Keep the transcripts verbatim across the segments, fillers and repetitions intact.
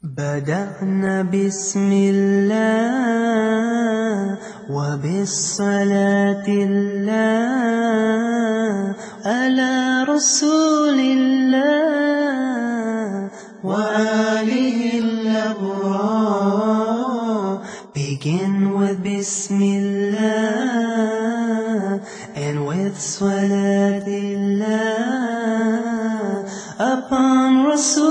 بدأنا بسم الله وبالصلاة الله على رسول الله وآله الأبرار. Begin with Bismillah and with Salatullah upon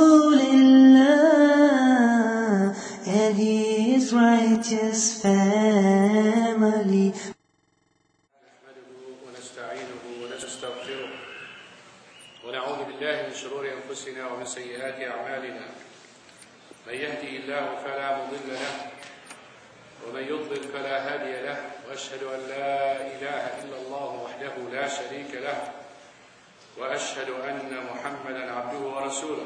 Rasulillah and his righteous family. نحمده ونستعينه ونستغفره ونعوذ بالله من شرور أنفسنا ومن سيئات أعمالنا. من يهدي الله فلا مضل له ومن يضلل فلا هادي له، وأشهد أن لا إله إلا الله وحده لا شريك له، وأشهد أن محمدا عبده ورسوله.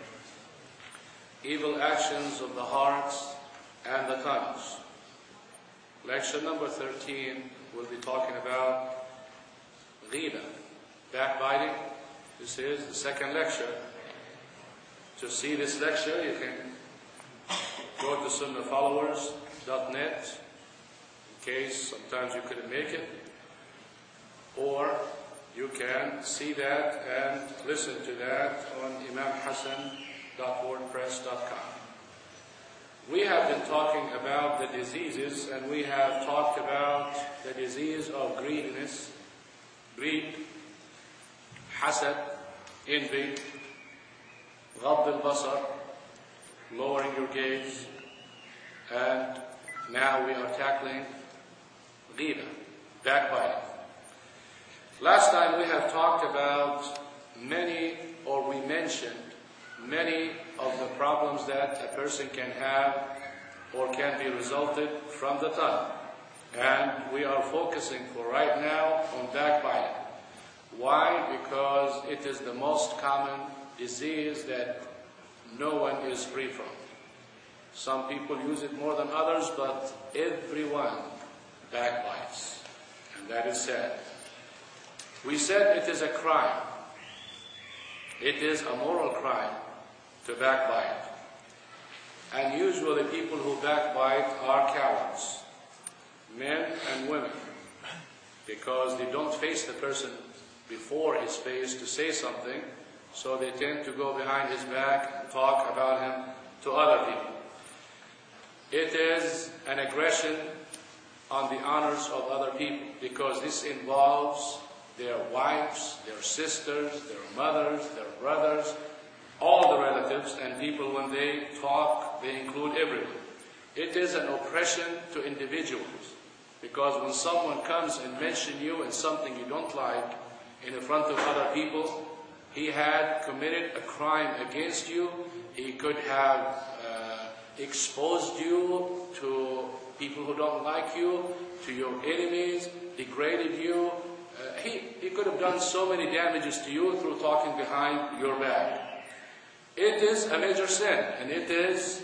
Evil actions of the hearts and the tongues. Lecture number thirteen, we'll be talking about ghiba, backbiting. This is the second lecture. To see this lecture, you can go to sunnah followers dot net in case sometimes you couldn't make it, or you can see that and listen to that on imam hassan dot wordpress dot com. We have been talking about the diseases, and we have talked about the disease of greediness, greed, hasad, envy, ghadd al-basar, lowering your gaze, and now we are tackling ghiba, backbiting. Last time we have talked about many, or we mentioned many of the problems that a person can have or can be resulted from the tongue. And we are focusing for right now on backbiting. Why? Because it is the most common disease that no one is free from. Some people use it more than others, but everyone backbites. And that is sad. We said it is a crime. It is a moral crime to backbite. And usually people who backbite are cowards, men and women, because they don't face the person before his face to say something, so they tend to go behind his back and talk about him to other people. It is an aggression on the honors of other people, because this involves their wives, their sisters, their mothers, their brothers, all the relatives and people. When they talk, they include everyone. It is an oppression to individuals, because when someone comes and mentions you and something you don't like in front of other people, he had committed a crime against you. He could have uh, exposed you to people who don't like you, to your enemies, degraded you. Uh, he, he could have done so many damages to you through talking behind your back. It is a major sin, and it is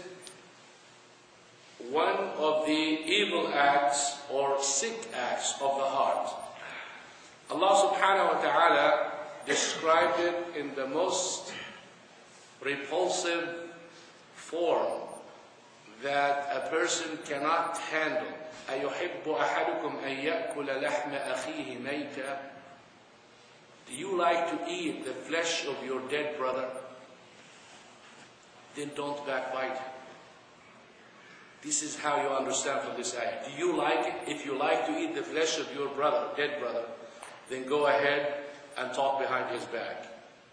one of the evil acts or sick acts of the heart. Allah subhanahu wa ta'ala described it in the most repulsive form that a person cannot handle. أَيُحِبُّ أَحَدُكُمْ أَن يَأْكُلَ لَحْمَ أَخِيهِ مَيْتًا. Do you like to eat the flesh of your dead brother? Then don't backbite him. This is how you understand from this ayah. Do you like it? If you like to eat the flesh of your brother, dead brother, then go ahead and talk behind his back.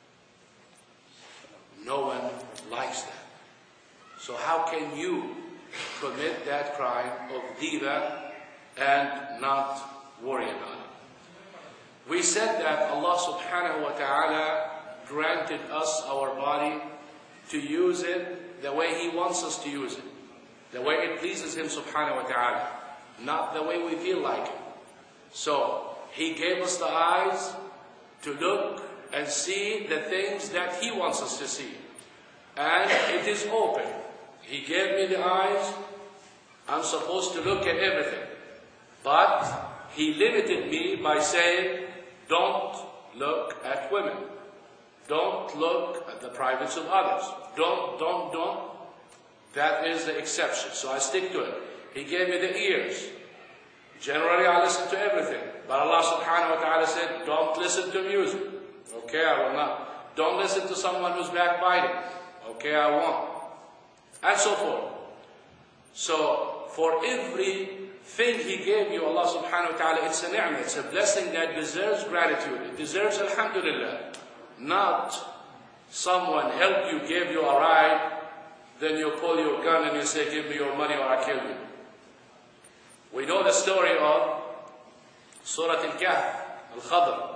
No one likes that. So how can you commit that crime of ghiba and not worry about it? We said that Allah subhanahu wa ta'ala granted us our body to use it the way He wants us to use it, the way it pleases Him subhanahu wa ta'ala, not the way we feel like it. So He gave us the eyes to look and see the things that He wants us to see, and it is open. He gave me the eyes. I'm supposed to look at everything, but He limited me by saying, don't look at women. Don't look at the privates of others. Don't, don't, don't. That is the exception. So I stick to it. He gave me the ears. Generally, I listen to everything. But Allah subhanahu wa ta'ala said, don't listen to music. Okay, I will not. Don't listen to someone who's backbiting. Okay, I won't. And so forth. So, for everything He gave you, Allah subhanahu wa ta'ala, it's a ni'mah. It's a blessing that deserves gratitude. It deserves alhamdulillah. Not someone helped you, gave you a ride, then you pull your gun and you say, give me your money or I kill you. We know the story of Surah Al-Kahf, Al-Khadr.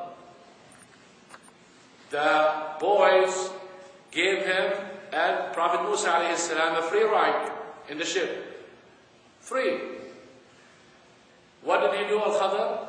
The boys gave him and Prophet Musa alayhi salam a free ride in the ship. Free. What did he do, Al-Khadr?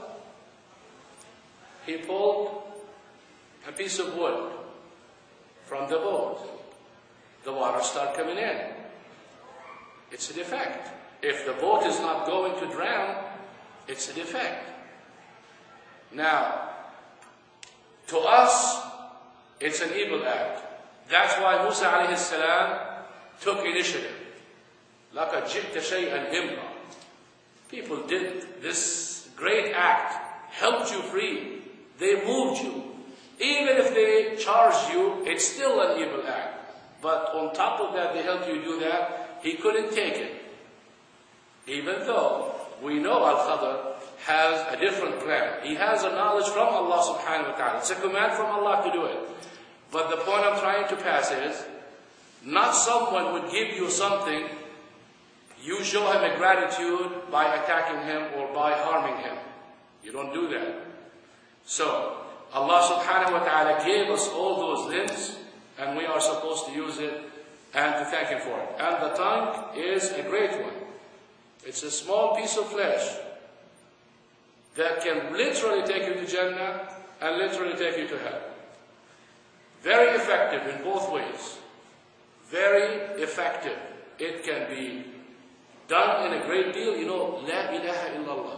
He pulled a piece of wood from the boat. The water started coming in. It's a defect. If the boat is not going to drown, it's a defect. Now, to us, it's an evil act. That's why Musa alayhi salam took initiative. لَقَدْ جِئْتَ شَيْئًا إِمْرًا. People did this great act, helped you free. They moved you. Even if they charged you, it's still an evil act. But on top of that, they helped you do that. He couldn't take it. Even though we know Al-Khadr has a different plan. He has a knowledge from Allah subhanahu wa ta'ala. It's a command from Allah to do it. But the point I'm trying to pass is, not someone would give you something, you show him a gratitude by attacking him or by harming him. You don't do that. So, Allah subhanahu wa ta'ala gave us all those limbs, and we are supposed to use it and to thank Him for it. And the tongue is a great one. It's a small piece of flesh that can literally take you to Jannah and literally take you to hell. Very effective in both ways. Very effective. It can be done in a great deal. You know, La ilaha illallah.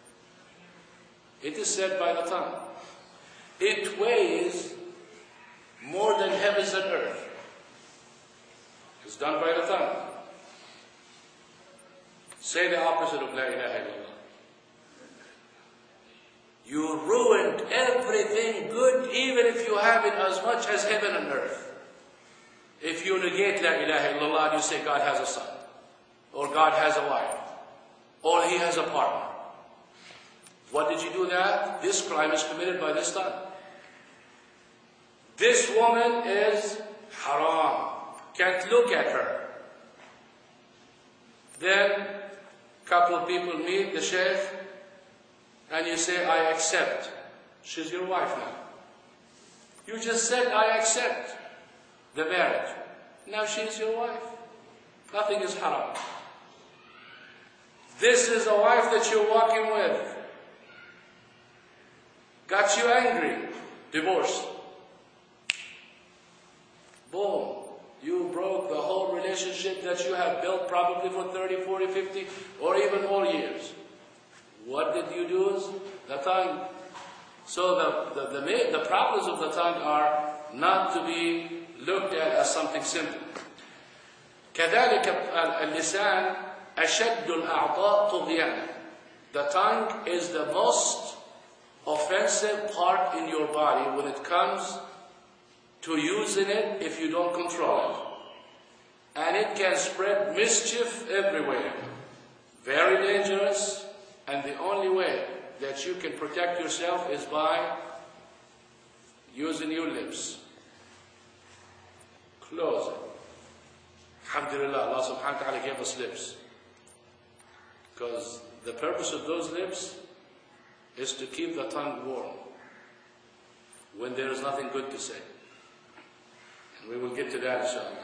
It is said by the tongue. It weighs more than heavens and earth. It's done by the tongue. Say the opposite of La ilaha illallah. You ruined everything good, even if you have it as much as heaven and earth. If you negate La ilaha illallah, you say God has a son, or God has a wife, or He has a partner. What did you do that? This crime is committed by this tongue. This woman is haram. Can't look at her. Then a couple of people meet the sheikh and you say, I accept. She's your wife now. You just said, I accept the marriage. Now she's your wife. Nothing is haram. This is a wife that you're walking with. Got you angry. Divorce. Boom. You broke the whole relationship that you have built probably for thirty, forty, fifty, or even more years. What did you do? The tongue. So the, the, the, the problems of the tongue are not to be looked at as something simple. كذلك اللسان أشد الأعضاء طغيانا. The tongue is the most offensive part in your body when it comes to using it if you don't control it. And it can spread mischief everywhere. Very dangerous, and the only way that you can protect yourself is by using your lips. Close it. Alhamdulillah, Allah subhanahu wa ta'ala gave us lips. Because the purpose of those lips is to keep the tongue warm when there is nothing good to say. And we will get to that inshallah.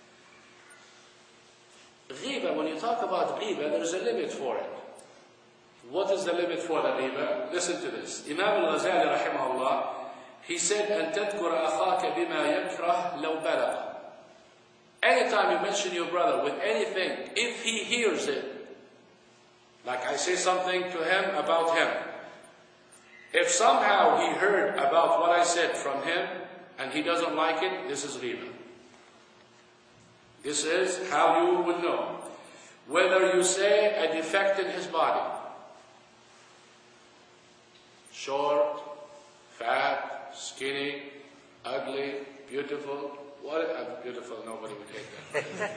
Ghiba, when you talk about ghiba, there is a limit for it. What is the limit for the ghiba? Listen to this. Imam al-Ghazali rahimahullah, he said, أن تذكر أخاك بما يكره لو بلغ. Anytime you mention your brother with anything, if he hears it, like I say something to him about him, if somehow he heard about what I said from him, and he doesn't like it, this is ghiba. This is how you would know. Whether you say a defect in his body, short, fat, skinny, ugly, beautiful, what, uh, beautiful, nobody would take that.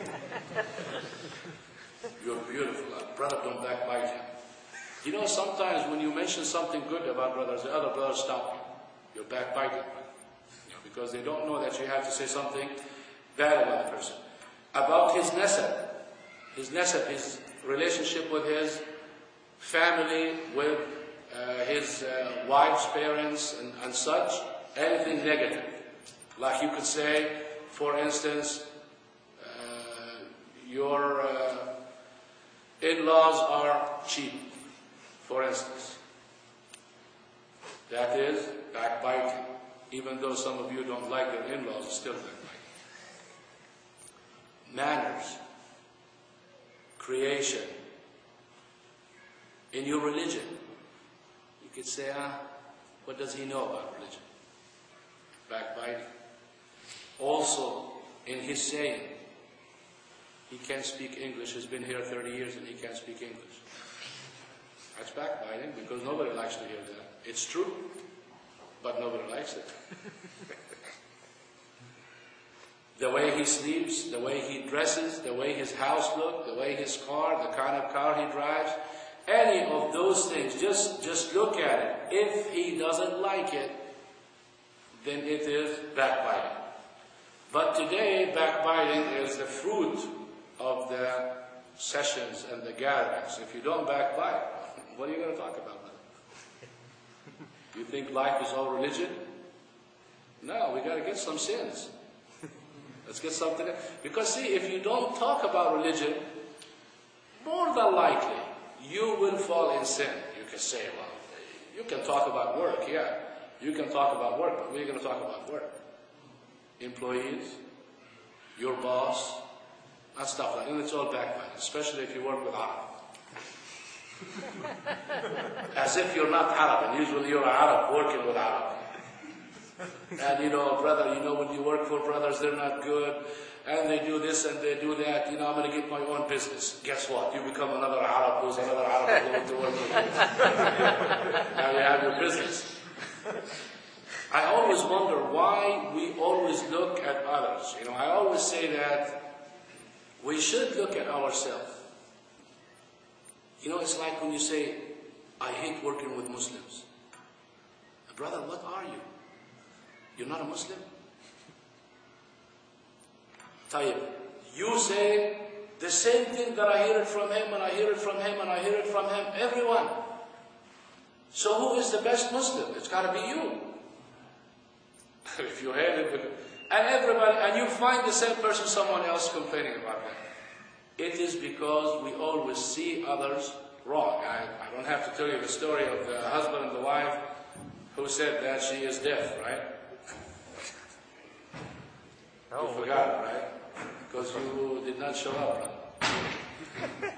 You're beautiful. Uh, brother, don't backbite him. You know, sometimes when you mention something good about brothers, the other brothers stop you. You're backbiting. You know, because they don't know that you have to say something bad about the person. About his nasab. His nasab, his relationship with his family, with uh, his uh, wife's parents and, and such. Anything negative. Like you could say, for instance, uh, your uh, in-laws are cheap, for instance. That is backbiting. Even though some of you don't like your in-laws, it's still backbiting. Manners, creation. In your religion, you could say, ah, what does he know about religion? Backbiting. Also, in his saying, he can't speak English, he's been here thirty years and he can't speak English. That's backbiting because nobody likes to hear that. It's true, but nobody likes it. The way he sleeps, the way he dresses, the way his house looks, the way his car, the kind of car he drives, any of those things, just, just look at it. If he doesn't like it, then it is backbiting. But today, backbiting is the fruit of the sessions and the gatherings. If you don't backbite, what are you going to talk about? You think life is all religion? No, we got to get some sins. Let's get something. Because see, if you don't talk about religion, more than likely, you will fall in sin. You can say, well, you can talk about work, yeah. You can talk about work, but we're going to talk about work. Employees, your boss, and stuff like that. And it's all backbiting, especially if you work with Arab. As if you're not Arab, and usually you're an Arab working with Arab. And you know, brother, you know, when you work for brothers, they're not good, and they do this and they do that. You know, I'm going to get my own business. Guess what? You become another Arab who's another Arab going to work with you. Now you have your business. I always wonder why we always look at others. You know, I always say that we should look at ourselves. You know, it's like when you say, I hate working with Muslims. Brother, what are you? You're not a Muslim? Tayyib, you say the same thing that I hear it from him, and I hear it from him, and I hear it from him, everyone. So who is the best Muslim? It's got to be you. If you hear it, and everybody, and you find the same person, someone else complaining about that. It is because we always see others wrong. I, I don't have to tell you the story of the husband and the wife who said that she is deaf, right? No, you forgot it, right? Because you did not show up. Right?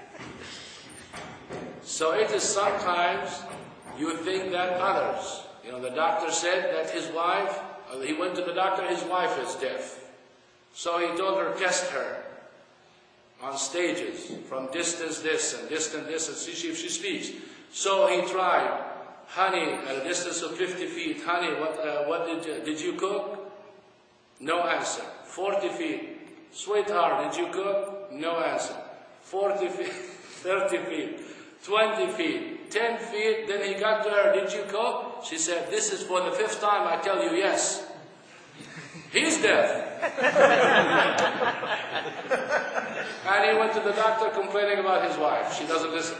So it is sometimes you think that others, you know, the doctor said that his wife, he went to the doctor, his wife is deaf. So he told her, test her on stages, from distance this and distance this, and see if she speaks. So he tried, honey, at a distance of fifty feet, honey, what, uh, what did you, did you cook? No answer. forty feet, sweetheart, did you cook? No answer. forty feet, thirty feet, twenty feet, ten feet, then he got to her, did you cook? She said, this is for the fifth time I tell you yes. He's deaf. And he went to the doctor complaining about his wife. She doesn't listen.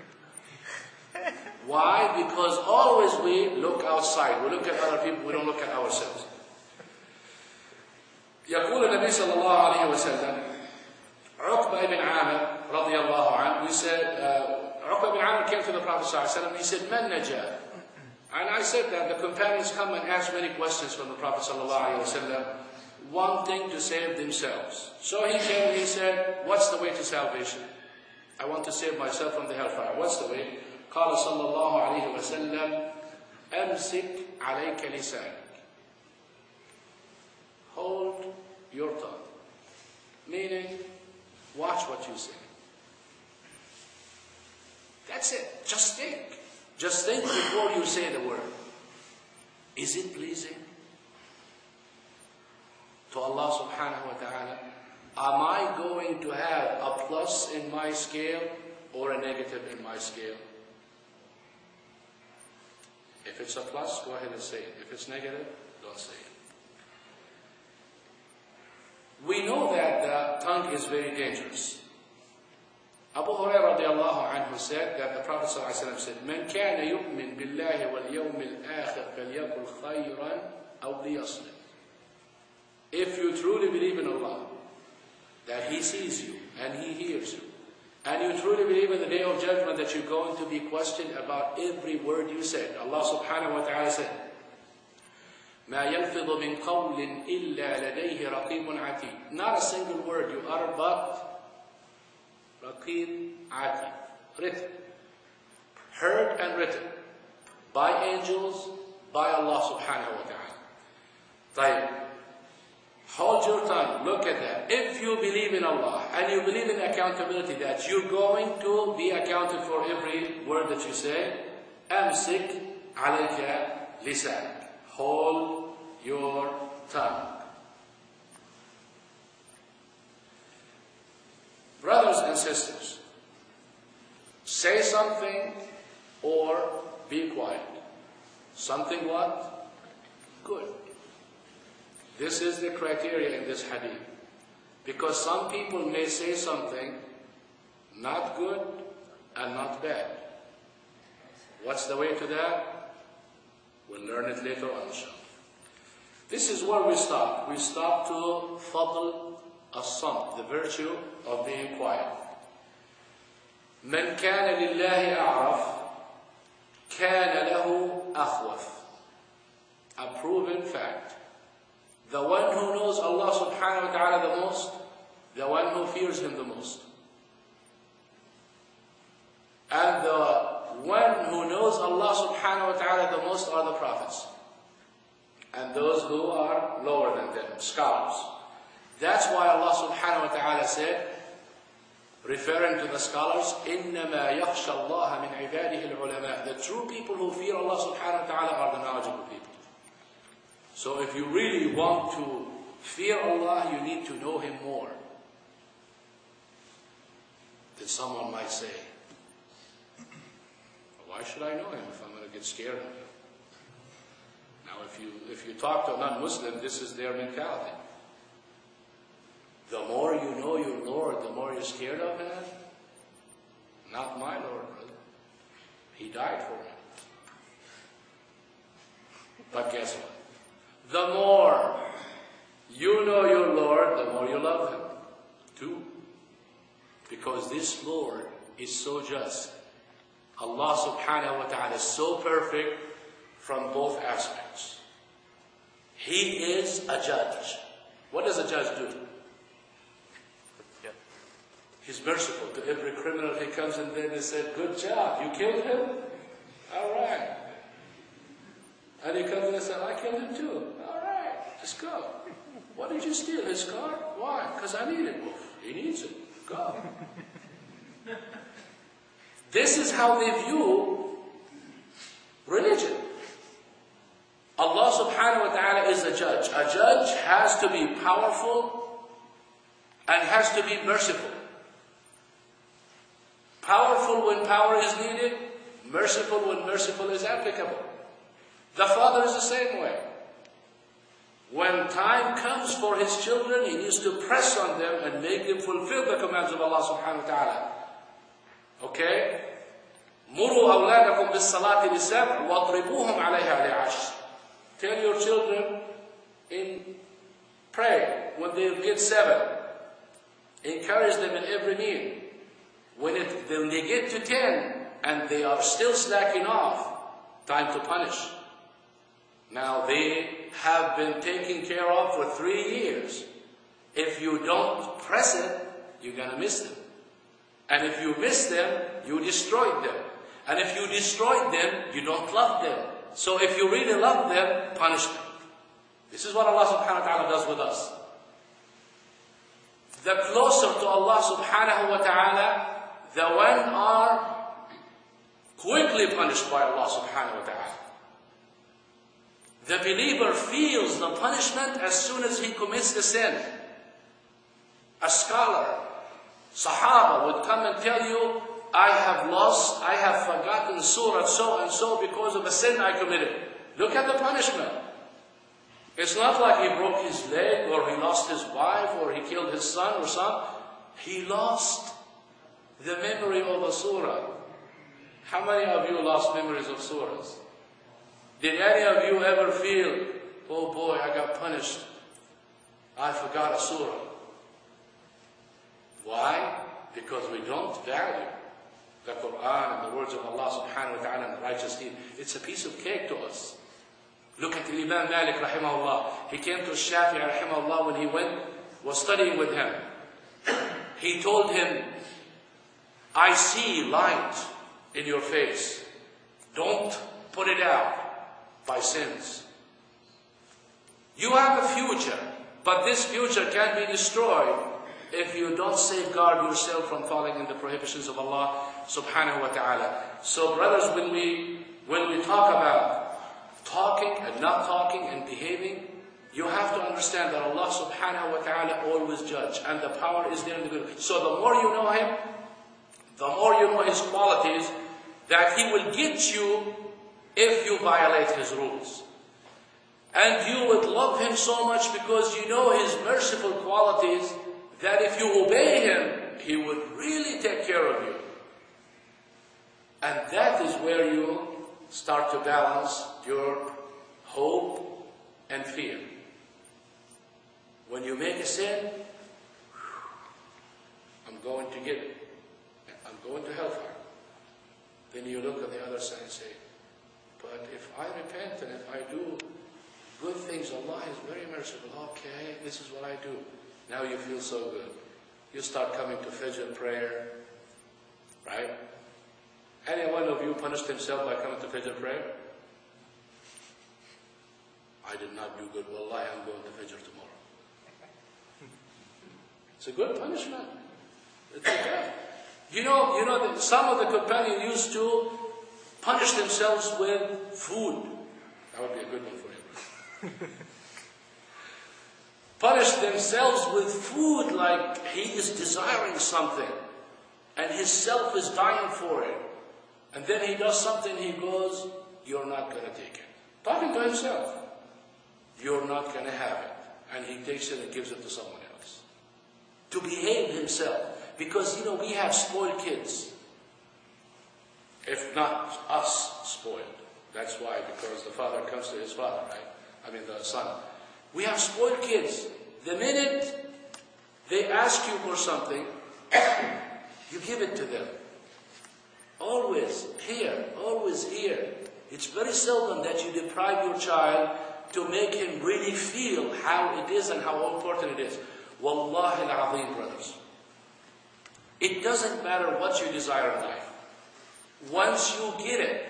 Why? Because always we look outside. We look at other people, we don't look at ourselves. يقول النبي صلى الله عليه وسلم عقبة ibn Amir رضي الله عنه, we said, uh, Uqba ibn Amir came to the Prophet صلى الله عليه وسلم, he said, Man najah? And I said that the companions come and ask many questions from the Prophet صلى الله عليه وسلم, wanting to save themselves. So he came and he said, what's the way to salvation? I want to save myself from the hellfire. What's the way? قال صلى الله عليه وسلم أمسك عليك لسانك. Hold your tongue. Meaning, watch what you say. That's it. Just think. Just think before you say the word. Is it pleasing to Allah subhanahu wa ta'ala? Am I going to have a plus in my scale or a negative in my scale? If it's a plus, go ahead and say it. If it's negative, don't say it. We know that the tongue is very dangerous. Abu Hurairah radiallahu anhu said that the Prophet sallallahu alaihi wasallam said, "Man kana yu'min billahi wal yawmil akhir falyakul khayran aw liyasmut." If you truly believe in Allah, that He sees you and He hears you, and you truly believe in the Day of Judgment that you're going to be questioned about every word you said. Allah subhanahu wa ta'ala said, مَا يَلْفِظُ مِنْ قَوْلٍ إِلَّا لَدَيْهِ رَقِيبٌ عَتِيدٌ. Not a single word you utter but Raqib Atid, written, heard and written by angels, by Allah subhanahu wa ta'ala. Tayyib. Hold your tongue, look at that. If you believe in Allah and you believe in accountability, that you're going to be accounted for every word that you say, أمسك عليك لسانك. Hold your tongue. Brothers and sisters, say something or be quiet. Something what? Good. This is the criteria in this hadith. Because some people may say something not good and not bad. What's the way to that? We'll learn it later on, inshallah. This is where we stop. We stop to fadl as-samt, the virtue of being quiet. من كان لله أعرف كان له أخوف. A proven fact. The one who knows Allah subhanahu wa ta'ala the most, the one who fears Him the most. And the one who knows Allah subhanahu wa ta'ala the most are the prophets. And those who are lower than them, scholars. That's why Allah subhanahu wa ta'ala said, referring to the scholars, إِنَّمَا يَخْشَى اللَّهَ مِنْ عِبَادِهِ الْعُلَمَاءِ. The true people who fear Allah subhanahu wa ta'ala are the knowledgeable people. So if you really want to fear Allah, you need to know Him more. Then someone might say, why should I know Him if I'm going to get scared of Him? Now if you, if you talk to a non-Muslim, this is their mentality. The more you know your Lord, the more you're scared of Him. Not my Lord, brother. He died for me. But guess what? The more you know your Lord, the more you love Him, too. Because this Lord is so just. Allah subhanahu wa ta'ala is so perfect from both aspects. He is a judge. What does a judge do? He's merciful to every criminal. He comes and then he said, good job, you killed him? All right. And he comes and he said, I killed him too. All right, let's go. What did you steal? His car? Why? Because I need it. Well, he needs it. Go. This is how they view religion. Allah subhanahu wa ta'ala is a judge. A judge has to be powerful and has to be merciful. Powerful when power is needed, merciful when merciful is applicable. The father is the same way. When time comes for his children, he needs to press on them and make them fulfill the commands of Allah subhanahu wa ta'ala. Okay? Muru awladakum bis salati li sabr wadribuhum alayha li ashr. Tell your children in pray when they get seven. Encourage them in every meal. When, it, when they get to ten and they are still slacking off, time to punish. Now they have been taken care of for three years. If you don't press it, you're going to miss them. And if you miss them, you destroyed them. And if you destroyed them, you don't love them. So if you really love them, punish them. This is what Allah subhanahu wa ta'ala does with us. the closer to Allah subhanahu wa ta'ala, the one are quickly punished by Allah subhanahu wa ta'ala. The believer feels the punishment as soon as he commits the sin. A scholar, Sahaba, would come and tell you, I have lost, I have forgotten surah so and so because of a sin I committed. Look at the punishment. It's not like he broke his leg or he lost his wife or he killed his son or son. He lost the memory of a surah. How many of you lost memories of surahs? Did any of you ever feel, oh boy, I got punished. I forgot a surah. Why? Because we don't value the Quran and the words of Allah subhanahu wa ta'ala and the righteous deed. It's a piece of cake to us. Look at Imam Malik rahimahullah. He came to Shafi'i rahimahullah when he went, was studying with him. He told him, I see light in your face. Don't put it out by sins. You have a future, but this future can be destroyed if you don't safeguard yourself from falling in the prohibitions of Allah subhanahu wa ta'ala. So brothers, when we, when we talk about talking and not talking and behaving, you have to understand that Allah subhanahu wa ta'ala always judge, and the power is there in the good. So the more you know Him, the more you know His qualities, that He will get you if you violate His rules. And you would love Him so much because you know His merciful qualities, that if you obey Him, He would really take care of you. And that is where you start to balance your hope and fear. When you make a sin, I'm going to get it. I'm going to hellfire. Then you look at the other side and say, but if I repent and if I do good things, Allah is very merciful. Okay, this is what I do. Now you feel so good. You start coming to Fajr prayer, right? Any one of you punished himself by coming to Fajr prayer? I did not do good. Wallahi, I'm going to Fajr tomorrow. It's a good punishment. It's a good. You know, you know that some of the companions used to punish themselves with food. That would be a good one for you. Punish themselves with food, like he is desiring something and his self is dying for it. And then he does something, he goes, you're not going to take it. Talking to himself. You're not going to have it. And he takes it and gives it to someone else. To behave himself. Because, you know, we have spoiled kids. If not us spoiled. That's why, because the father comes to his father, right? I mean the son. We have spoiled kids. The minute they ask you for something, you give it to them. Always here, always here. It's very seldom that you deprive your child to make him really feel how it is and how important it is. Wallahi al-azim, brothers. It doesn't matter what you desire in life. Once you get it,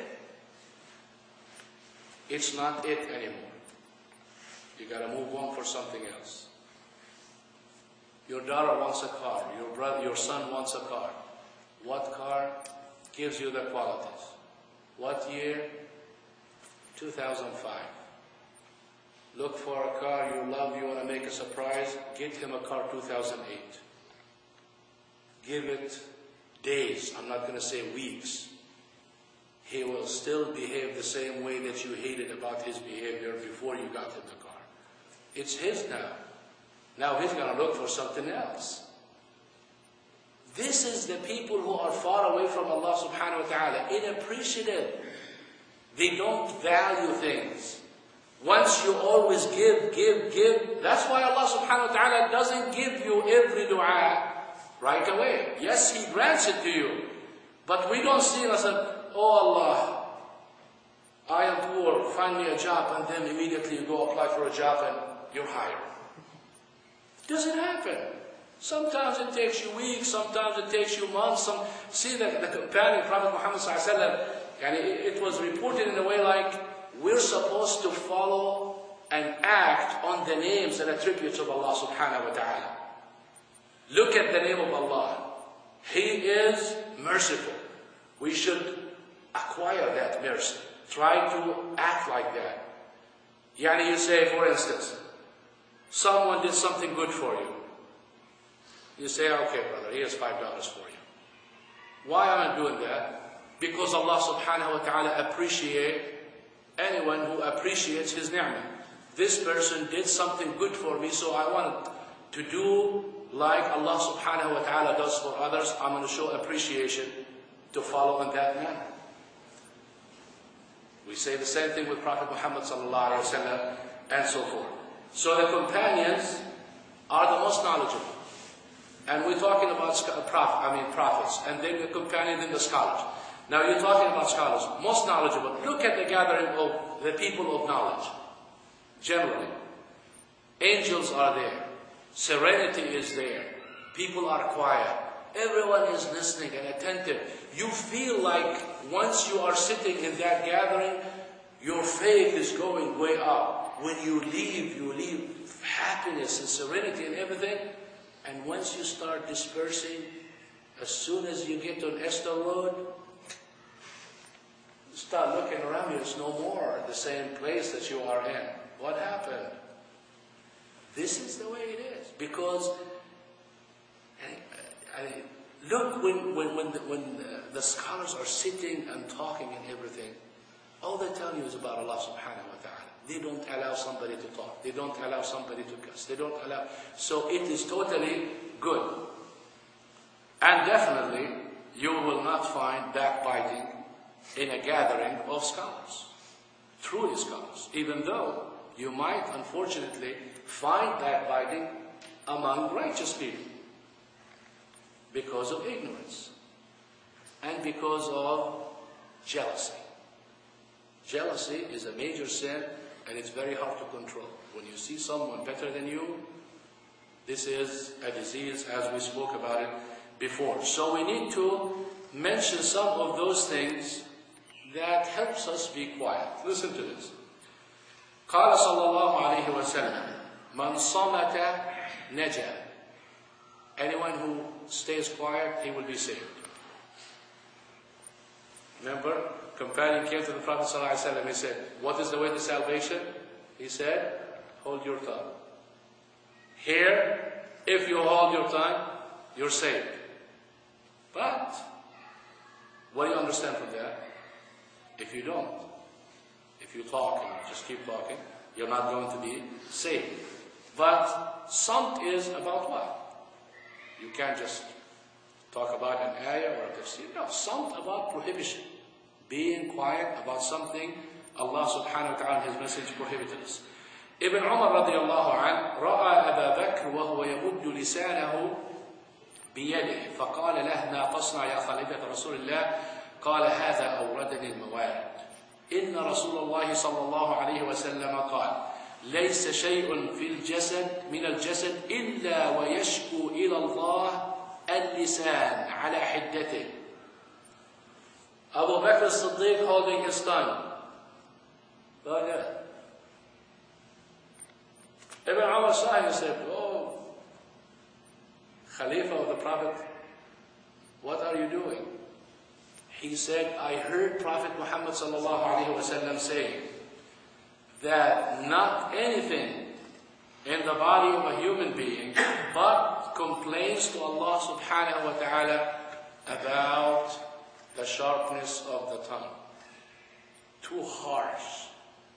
it's not it anymore. You got to move on for something else. Your daughter wants a car. Your brother, your son wants a car. What car gives you the qualities? What year? two thousand five. Look for a car you love, you want to make a surprise, get him a car two thousand eight. Give it days, I'm not going to say weeks. He will still behave the same way that you hated about his behavior before you got him the car. It's his now. Now he's going to look for something else. This is the people who are far away from Allah subhanahu wa ta'ala, inappreciative. They don't value things. Once you always give, give, give, that's why Allah subhanahu wa ta'ala doesn't give you every dua right away. Yes, He grants it to you. But we don't see it as a, oh Allah, I am poor, find me a job, and then immediately you go apply for a job and you're hired. It doesn't happen. Sometimes it takes you weeks, sometimes it takes you months. Some, see that the companion, Prophet Muhammad sallallahu alaihi wasallam, and it, it was reported in a way like, we're supposed to follow and act on the names and attributes of Allah subhanahu wa ta'ala. Look at the name of Allah. He is merciful. We should acquire that mercy. Try to act like that. Yani you say, for instance, someone did something good for you. You say, okay, brother, here's five dollars for you. Why am I doing that? Because Allah subhanahu wa ta'ala appreciates anyone who appreciates His ni'mah. This person did something good for me, so I want to do like Allah subhanahu wa ta'ala does for others. I'm going to show appreciation to follow in that manner. We say the same thing with Prophet Muhammad sallallahu alaihi wasallam and so forth. So the companions are the most knowledgeable. And we're talking about prophet, I mean prophets, and then the companions and the scholars. Now you're talking about scholars, most knowledgeable. Look at the gathering of the people of knowledge. Generally, angels are there. Serenity is there. People are quiet. Everyone is listening and attentive. You feel like once you are sitting in that gathering, your faith is going way up. When you leave, you leave happiness and serenity and everything. And once you start dispersing, as soon as you get on Esther Road, you start looking around you, it's no more the same place that you are in. What happened? This is the way it is. Because, I, I, look, when, when, when, the, when the, the scholars are sitting and talking and everything, all they tell you is about Allah subhanahu wa ta'ala. They don't allow somebody to talk. They don't allow somebody to cuss. They don't allow. So it is totally good. And definitely, you will not find backbiting in a gathering of scholars. Truly scholars. Even though you might, unfortunately, find backbiting among righteous people. Because of ignorance. And because of jealousy. Jealousy is a major sin. And it's very hard to control. When you see someone better than you, this is a disease as we spoke about it before. So we need to mention some of those things that helps us be quiet. Listen to this. قال صلى الله عليه وسلم من صمت نجا. Anyone who stays quiet, he will be saved. Remember? Companion came to the Prophet ﷺ. He said, what is the way to salvation? He said, hold your tongue. Here, if you hold your tongue, you're saved. But, what do you understand from that? If you don't, if you talk and just keep talking, you're not going to be saved. But, samt is about what? You can't just talk about an ayah or a tafsir. No, samt about prohibition. Being quiet about something Allah subhanahu wa ta'ala His message prohibited us. Ibn Umar radiallahu anh رأى أبا بكر وهو يمد لسانه بيده فقال له ما تصنع يا خليفة رسول الله قال هذا أوردني الموارد إن رسول الله صلى الله عليه وسلم قال ليس شيء في الجسد من الجسد إلا ويشكو إلى الله اللسان على حدته. Abu Bakr as-Siddiq holding his tongue. Look at it. Ibn Umar saw him and said, oh, Khalifa of the Prophet, what are you doing? He said, I heard Prophet Muhammad sallallahu alaihi wasallam say that not anything in the body of a human being but complains to Allah subhanahu wa ta'ala about the sharpness of the tongue. Too harsh.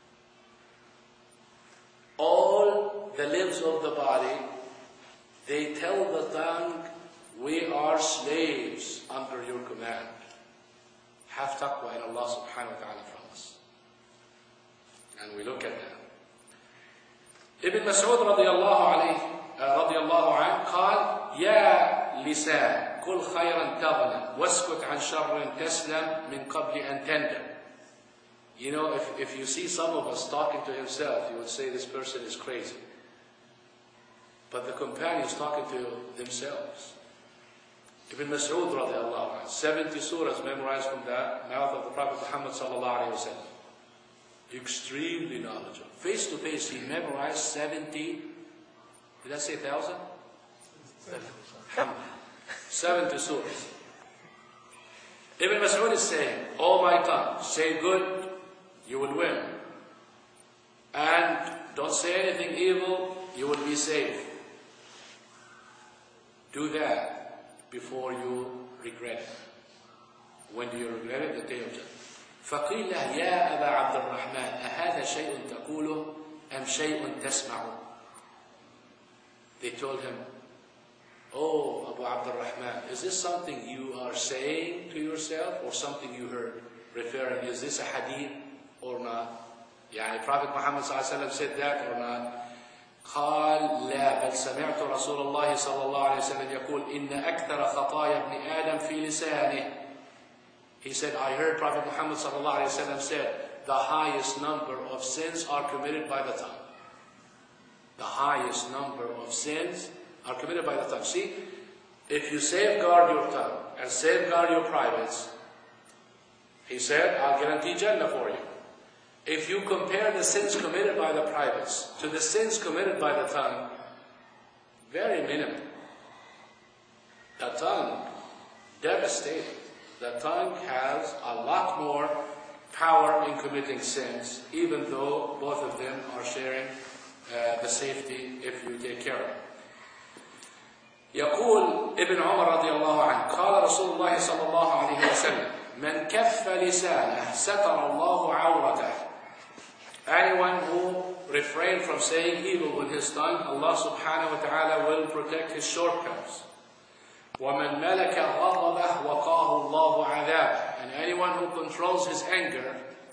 All the limbs of the body, they tell the tongue, we are slaves under your command. Have taqwa in Allah subhanahu wa ta'ala from us. And we look at that. Ibn Mas'ud radiallahu alayhi, radiallahu anhu, قال يا لسان قل خيرا تغنى واسكت عن شر تسلم من قبل أن تندم. You know, if, if you see some of us talking to himself, you would say this person is crazy. But the companions talking to themselves. Ibn Mas'ud radiallahu anhu, seventy surahs memorized from the mouth of the Prophet Muhammad sallallahu alayhi wa sallam. Extremely knowledgeable. Face to face, he memorized seventy, did I say thousand? seventy surahs. Ibn Mas'ud is saying, "Oh my tongue, say good, you will win. And don't say anything evil, you will be safe. Do that before you regret it." When do you regret it? The day of judgment. فقيل له يا أبا عبد الرحمن أهذا شيء تقوله أم شيء تسمعه? They told him, "Oh, Abu Abd al-Rahman, is this something you are saying to yourself or something you heard? Referring, is this a hadith or not?" يعني Prophet Muhammad صلى الله عليه وسلم said that or not? قال لا بل سمعت رسول الله صلى الله عليه وسلم يقول إن أكثر خطايا ابن آدم في لسانه. He said, I heard Prophet Muhammad صلى الله عليه وسلم said, the highest number of sins are committed by the tongue. The highest number of sins are committed by the tongue. See, if you safeguard your tongue and safeguard your privates, he said, I'll guarantee Jannah for you. If you compare the sins committed by the privates to the sins committed by the tongue, very minimal. The tongue, devastating. The tongue has a lot more power in committing sins, even though both of them are sharing uh, the safety if you take care of it. يقول ابن عمر رضي الله عنه قال رسول الله صلى الله عليه وسلم من كف لسانه ستر الله عورته. Anyone who refrains from saying evil with his tongue, Allah subhanahu wa ta'ala will protect his shortcomings. وَمَنْ مَلَكَ غَضَبَهُ وَقَاهُ اللَّهُ عَذَابَهُ. And anyone who controls his anger,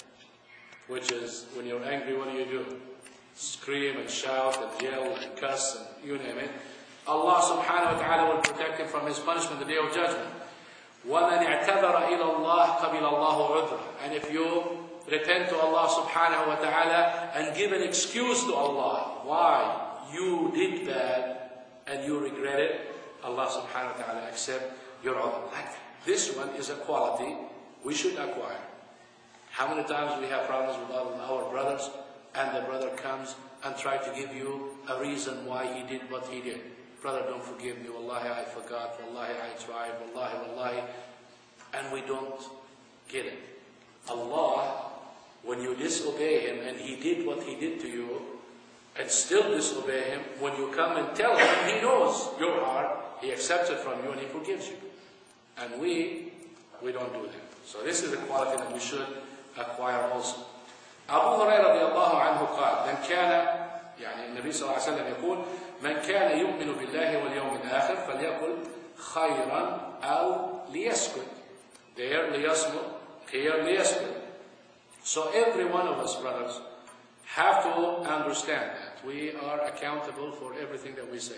which is when you're angry, what do you do? Scream and shout and yell and cuss and you name it. Allah subhanahu wa ta'ala will protect him from his punishment the day of judgment. وَمَنْ اعْتَذَرَ إِلَى اللَّهِ قَبِلَ اللَّهُ عُذْرًا. And if you repent to Allah subhanahu wa ta'ala and give an excuse to Allah why you did that and you regret it, Allah subhanahu wa ta'ala accept your udhr. Like this one is a quality we should acquire. How many times we have problems with our brothers and the brother comes and try to give you a reason why he did what he did. Brother, don't forgive me. Wallahi, I forgot. Wallahi, I tried. Wallahi, wallahi. And we don't get it. Allah, when you disobey Him and He did what He did to you and still disobey Him, when you come and tell Him, He knows your heart, He accepts it from you and He forgives you. And we, we don't do that. So this is a quality that we should acquire also. Abu Hurairah رضي الله عنه قال من كان يعني النبي صلى الله عليه وسلم يقول من كان يؤمن بالله واليوم الآخر فليقل خيرا أو ليسكت. There ليصمت, here ليسكت. So every one of us, brothers, have to understand that we are accountable for everything that we say.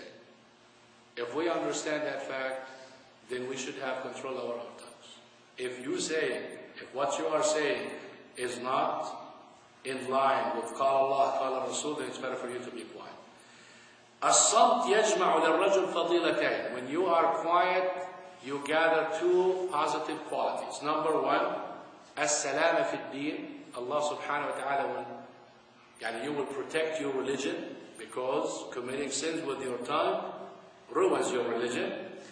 If we understand that fact, then we should have control over our tongues. If you say, if what you are saying is not in line with قال الله قال الرسول, then it's better for you to be quiet. الصمت يجمع للرجل فضيلتين. When you are quiet, you gather two positive qualities. Number one, السلام في الدين. Allah subhanahu wa ta'ala will, يعني you will protect your religion, because committing sins with your tongue ruins your religion.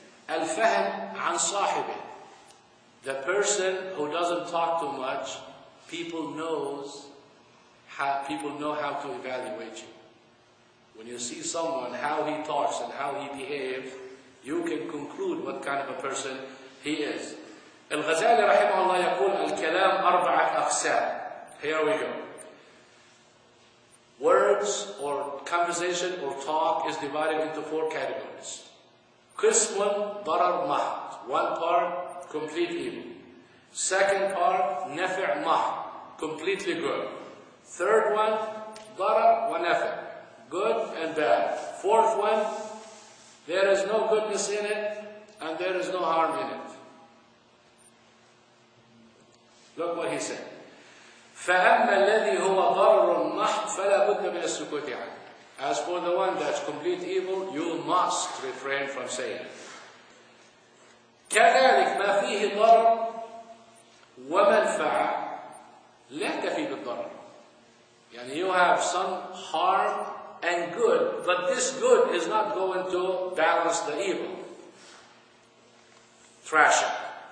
الفهم عن صاحبه. The person who doesn't talk too much, people knows how, people know how to evaluate you. When you see someone, how he talks and how he behaves, you can conclude what kind of a person he is. الغزالي رحمه الله يقول الكلام أربعة أقسام. Here we go. Words or conversation or talk is divided into four categories. قسم ضرر محض. One part, complete evil. Second part, نفع محض. Completely good. Third one, ضرر ونفع. Good and bad. Fourth one, there is no goodness in it and there is no harm in it. Look what he said. فَأَمَّا الَّذِي هُوَ ضَرٌّ مَحْضٌ فَلَا بُدَّ مِنَ السُّكُوتِ عَنْهُ. As for the one that's complete evil, you must refrain from saying it. كَذَلِكَ مَا فِيهِ ضَرٌ وَمَنْفَعَ لَا تَفِي بِالضَّرَرِ. Yani you have some harm and good, but this good is not going to balance the evil. thrashing.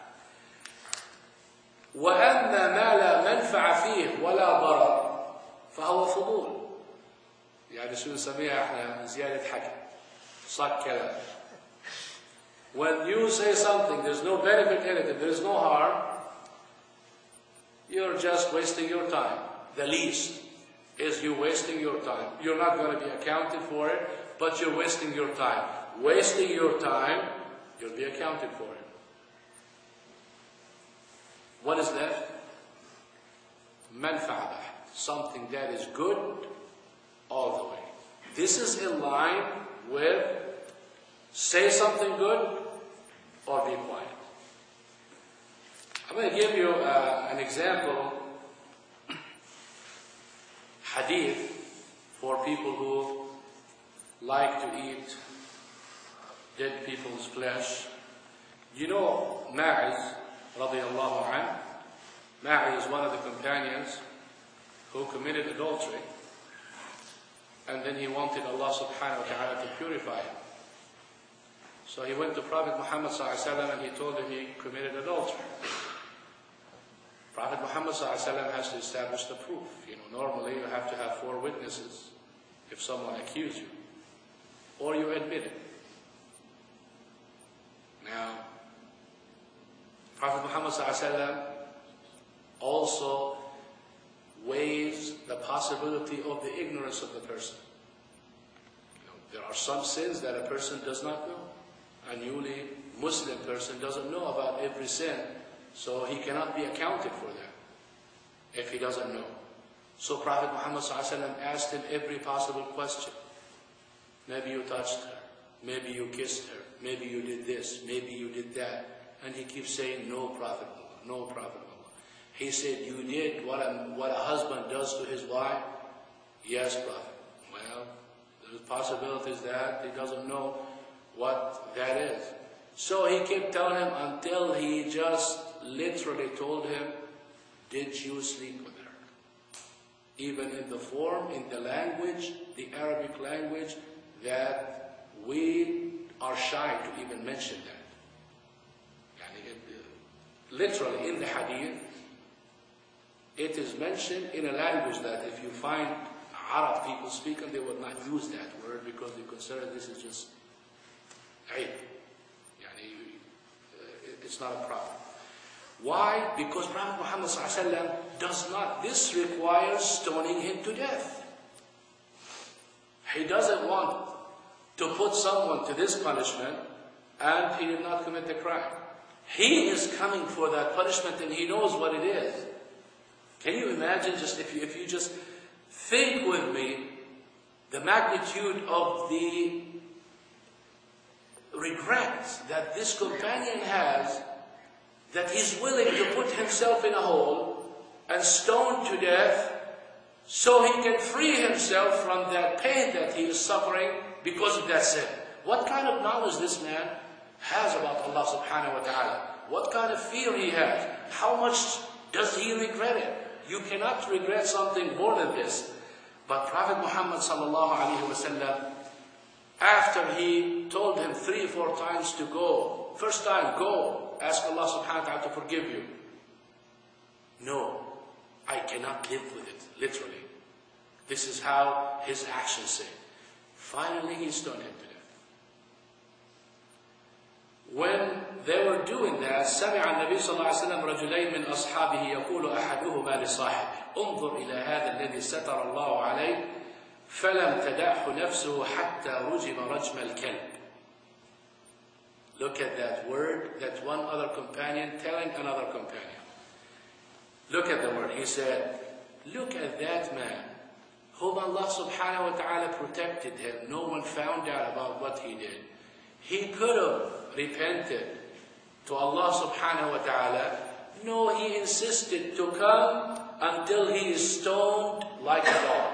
وأن ما لا منفع فيه ولا ضرر فهو فضول. يعني شو نسميها احنا زيادة حكي صك كلام. When you say something, there's no benefit in it, if there is no harm, you're just wasting your time. The least is you wasting your time. You're not going to be accounted for it, but you're wasting your time. Wasting your time, you'll be accounted for it. What is left? منفعة بحت. Something that is good all the way. This is in line with say something good or be quiet. I'm going to give you uh, an example, hadith, for people who like to eat dead people's flesh. You know Ma'iz, radiyallahu anhu. Ma'iz is one of the companions who committed adultery. And then he wanted Allah subhanahu wa ta'ala to purify him. So he went to Prophet Muhammad sallallahu alaihi wasallam and he told him he committed adultery. Prophet Muhammad sallallahu alaihi wasallam has to establish the proof. You know, normally you have to have four witnesses if someone accuses you, or you admit it. Now, Prophet Muhammad sallallahu alaihi wasallam also weighs the possibility of the ignorance of the person. You know, there are some sins that a person does not know. A newly Muslim person doesn't know about every sin, so he cannot be accounted for that if he doesn't know. So Prophet Muhammad sallallahu alaihi wasallam asked him every possible question. Maybe you touched her, maybe you kissed her, maybe you did this, maybe you did that. And he keeps saying, no, Prophet Allah, no, Prophet Allah. He said, you did what a, what a husband does to his wife? Yes, Prophet. Well, there's possibilities that he doesn't know what that is. So he kept telling him until he just literally told him, did you sleep with her? Even in the form, in the language, the Arabic language, that we are shy to even mention that. Literally in the hadith, it is mentioned in a language that if you find Arab people speaking, they would not use that word because they consider this is just aib. Yani, it's not a problem. Why? Because Prophet Muhammad sallallahu alaihi wasallam does not, this requires stoning him to death. He doesn't want to put someone to this punishment and he did not commit the crime. He is coming for that punishment and he knows what it is. Can you imagine, just if you, if you just think with me, the magnitude of the regret that this companion has, that he's willing to put himself in a hole and stone to death so he can free himself from that pain that he is suffering because of that sin. What kind of knowledge this man has about Allah subhanahu wa ta'ala? What kind of fear he has? How much does he regret it? You cannot regret something more than this. But Prophet Muhammad sallallahu alaihi wasallam, after he told him three, four times to go, first time, go, ask Allah subhanahu wa ta'ala to forgive you. No, I cannot live with it, literally. This is how his actions say. Finally, he stoned him to death. When they were doing that, سمع النبي صلى الله عليه وسلم رجلين من أصحابه يقول أحدهما لصاحبه انظر إلى هذا الذي ستر الله عليه فلم تدعه نفسه حتى رجم رجم الكلب. Look at that word, that one other companion telling another companion. Look at the word. He said, look at that man whom Allah subhanahu wa ta'ala protected him. No one found out about what he did. He could have repented to Allah subhanahu wa ta'ala. No, he insisted to come until he is stoned like a dog.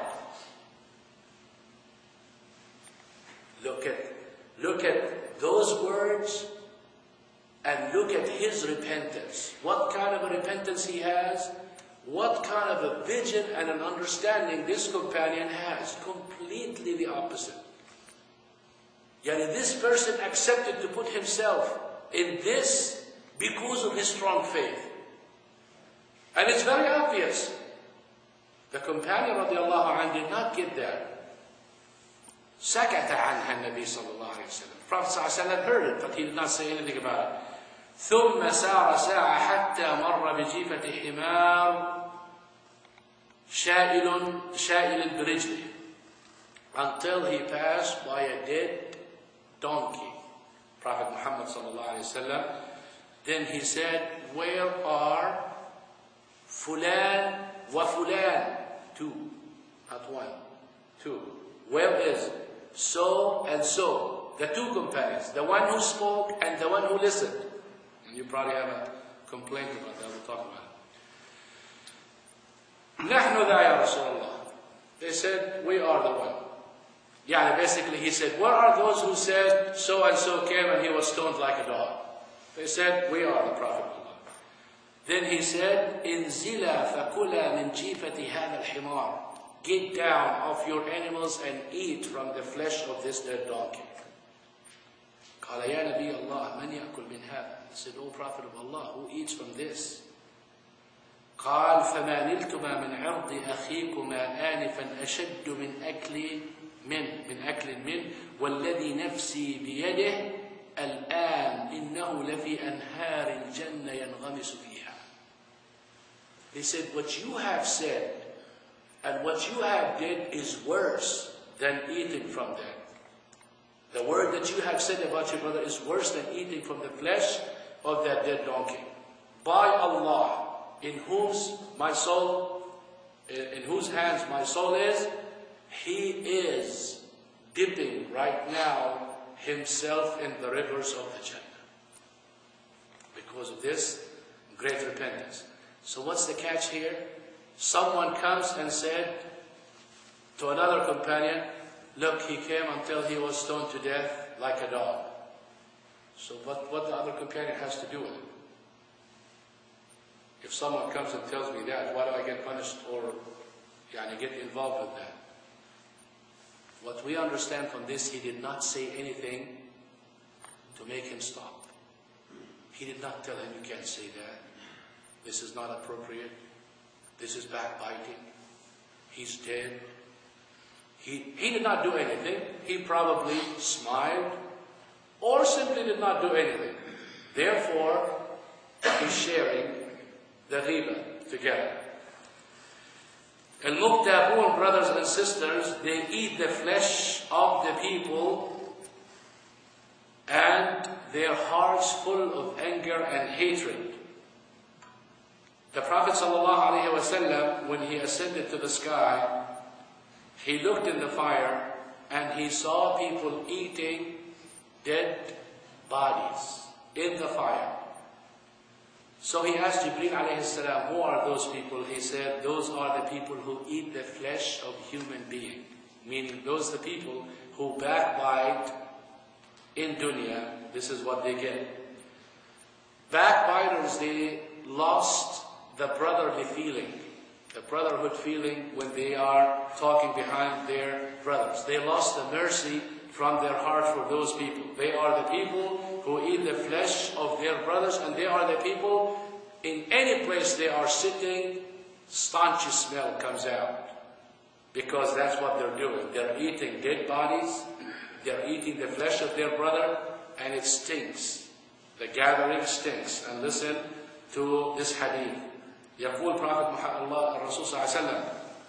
Look at, look at those words and look at his repentance. What kind of a repentance he has? What kind of a vision and an understanding this companion has? Completely the opposite. Yani this person accepted to put himself in this because of his strong faith. And it's very obvious. The companion radiallahu anhu did not get there. سكت عنها النبي صلى الله عليه وسلم. The Prophet صلى الله عليه وسلم heard it, but he did not say anything about it. ثم سار ساعة حتى مر بجيفة حمار شائل شائل برجله, until he passed by a dead donkey. Prophet Muhammad صلى الله عليه وسلم. Then he said, where are Fulan wa Fulan? Two, not one, two. Where is so and so? The two companions, the one who spoke and the one who listened. And you probably have a complaint about that. We'll talk about it. نحن ذا يا رسول الله. They said, we are the one. Yeah, basically he said, where are those who said so and so came and he was stoned like a dog? They said, we are the Prophet of Allah. Then he said, انزلا فكلا من جيفة هذا الحمار. Get down off your animals and eat from the flesh of this dead donkey. قال يا نبي الله من يأكل من هذا? He said, O Prophet of Allah, who eats from this? قال فما نلتما من عرض أخيكما آنفا أشد من أكل من من أكل من والذي نفسي بيده الآن إنه لفي أنهار الجنة ينغمس فيها. They said, what you have said and what you have did is worse than eating from that. The word that you have said about your brother is worse than eating from the flesh of that dead donkey. By Allah, in whose my soul, in whose hands my soul is, he is dipping right now himself in the rivers of the Jannah. Because of this great repentance. So what's the catch here? Someone comes and said to another companion, look, he came until he was stoned to death like a dog. So what, what the other companion has to do with it? If someone comes and tells me that, why do I get punished or yani, get involved with that? What we understand from this, he did not say anything to make him stop. He did not tell him, you can't say that. This is not appropriate. This is backbiting. He's dead. He, he did not do anything. He probably smiled or simply did not do anything. Therefore, he's sharing the riba together. Al-Muqtabun, brothers and sisters, they eat the flesh of the people and their hearts full of anger and hatred. The Prophet ﷺ, when he ascended to the sky, he looked in the fire and he saw people eating dead bodies in the fire. So he asked Jibreel alayhi salam, who are those people? He said, those are the people who eat the flesh of human being. Meaning those are the people who backbite in dunya. This is what they get. Backbiters, they lost the brotherly feeling, the brotherhood feeling when they are talking behind their brothers. They lost the mercy from their heart for those people. They are the people who eat the flesh of their brothers, and they are the people, in any place they are sitting, staunch smell comes out. Because that's what they're doing. They're eating dead bodies, they're eating the flesh of their brother, and it stinks. The gathering stinks. And listen to this hadith. يقول Prophet Muhammad, الرسول صلى الله عليه وسلم,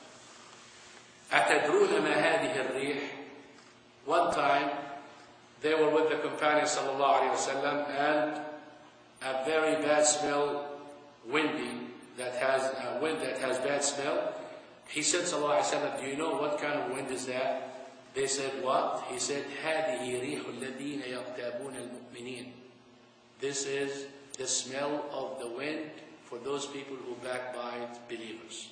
أتدرون ما هذه الريح? One time, they were with the companion sallallahu alaihi wasallam, and a very bad smell, windy, that has a wind that has bad smell. He said sallallahu alaihi wasallam, do you know what kind of wind is that? They said, what? He said, هذه ريح الذين يغتابون المؤمنين. This is the smell of the wind for those people who backbite believers.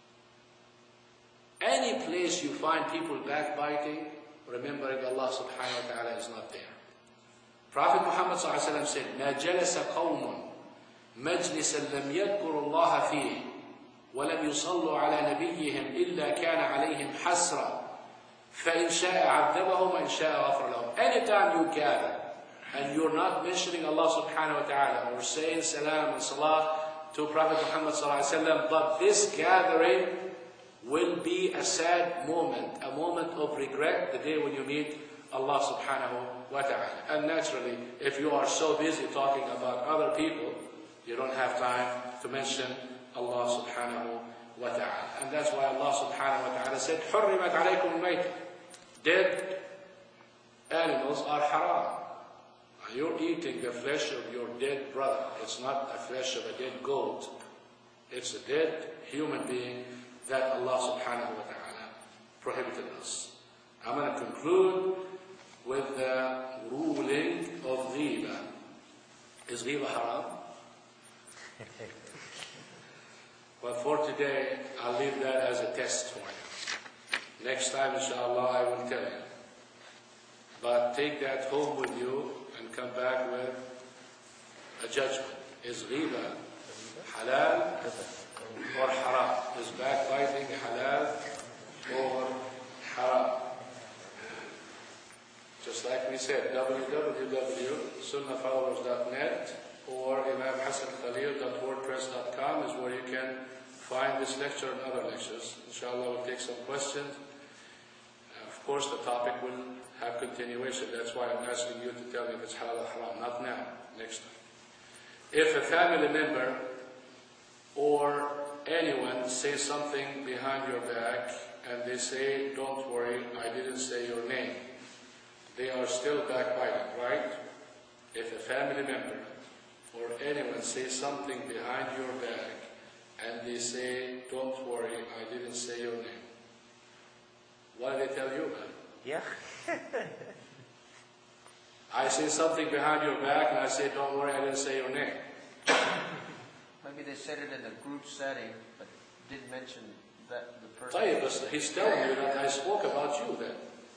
Any place you find people backbiting, remembering Allah subhanahu wa ta'ala is not there. Prophet Muhammad sallallahu alayhi wa sallam said, مَا جَلَسَ قَوْمٌ مَجْلِسًا لَمْ يَذْكُرُ اللَّهَ فِيهِ وَلَمْ يُصَلُّوا عَلَى نَبِيِّهِمْ إِلَّا كَانَ عَلَيْهِمْ حَسْرًا فَإِنْ شَاءَ عَذَّبَهُمْ وَإِنْ شَاءَ غَفَرَ لَهُمْ. Anytime you gather and you're not mentioning Allah subhanahu wa ta'ala or saying salam and salah to Prophet Muhammad sallallahu alaihi wasallam, but this gathering will be a sad moment, a moment of regret the day when you meet Allah subhanahu wa ta'ala. And naturally, if you are so busy talking about other people, you don't have time to mention Allah subhanahu wa ta'ala. And that's why Allah subhanahu wa ta'ala said, حُرِّمَتْ عَلَيْكُمُ الْمَيْتَةُ. Dead animals are haram. You're eating the flesh of your dead brother. It's not the flesh of a dead goat. It's a dead human being that Allah subhanahu wa ta'ala prohibited us. I'm going to conclude with the ruling of ghiba. Is ghiba haram? But for today, I'll leave that as a test for you. Next time, inshallah, I will tell you. But take that home with you and come back with a judgment. Is ghiba halal or haram? Is backbiting halal or haram? Just like we said, w w w dot sunnah followers dot net or imam hassan khalil dot wordpress dot com is where you can find this lecture and other lectures. Inshallah, we'll take some questions. Of course, the topic will have continuation. That's why I'm asking you to tell me if it's halal or haram. Not now, next time. If a family member or anyone says something behind your back and they say, don't worry, I didn't say your name, they are still backbiting, right? If a family member or anyone says something behind your back and they say, don't worry, I didn't say your name, what do they tell you, man? Yeah. I say something behind your back and I say, don't worry, I didn't say your name. Maybe they said it in a group setting, but didn't mention that the person. طيب, he's telling you that I spoke about you then.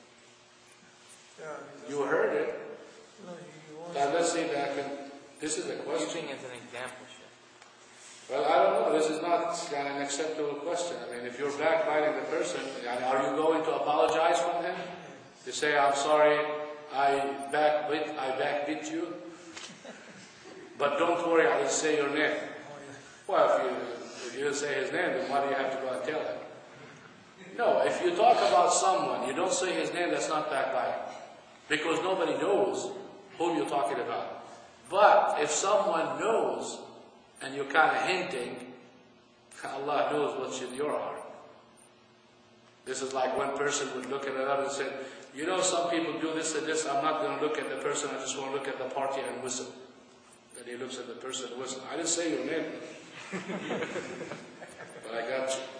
You heard it. Now let's see back and this is a question. Using as an example, Sheikh. Well, I don't know. This is not an acceptable question. I mean, if you're backbiting the person, are you going to apologize from him? To say, I'm sorry, I backbit, I backbit you, but don't worry, I will say your name. Well, if you, if you didn't say his name, then why do you have to go and tell him? No, if you talk about someone, you don't say his name, that's not backbiting. Because nobody knows whom you're talking about. But if someone knows, and you're kind of hinting, Allah knows what's in your heart. This is like one person would look at another and say, you know, some people do this and this, I'm not going to look at the person, I just want to look at the party and whistle. Then he looks at the person and whistles. I didn't say your name, but I got you.